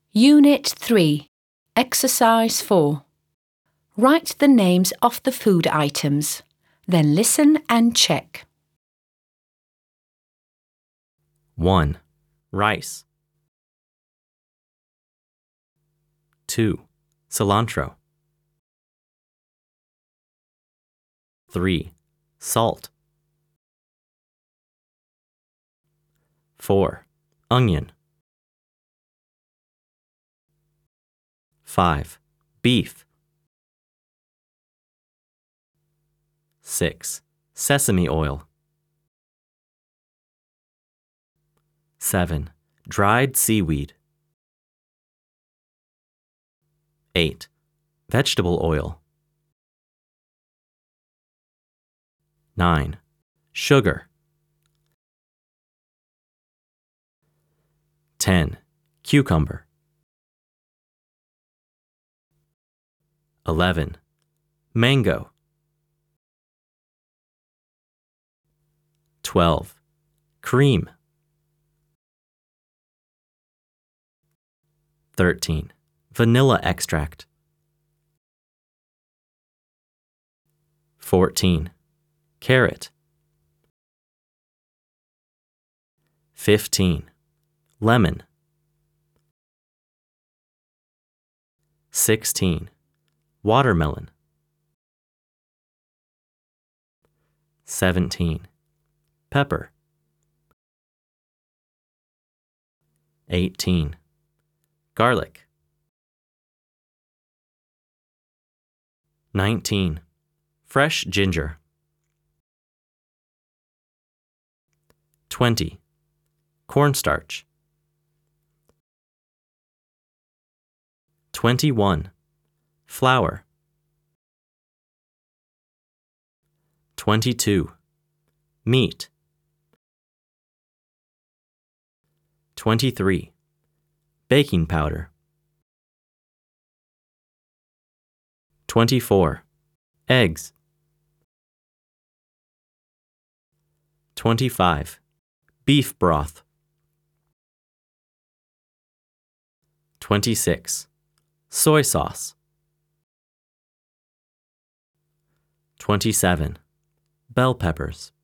Unit 3, Exercise 4. Write the names of the food items, then listen and check. 1. Rice. 2. Cilantro. 3. Salt. 4. Onion. 5. Beef. 6. Sesame oil. 7. Dried seaweed. 8. Vegetable oil. 9. Sugar. 10. Cucumber. 11. Mango. 12. Cream. 13. Vanilla extract. 14. Carrot. 15. Lemon. 16. Watermelon. 17. Pepper. 18. Garlic. 19. Fresh ginger. 20. Cornstarch. 21. Flour. 22. Meat. 23. Baking powder. 24. Eggs. 25. Beef broth. 26. Soy sauce. 27. Bell peppers.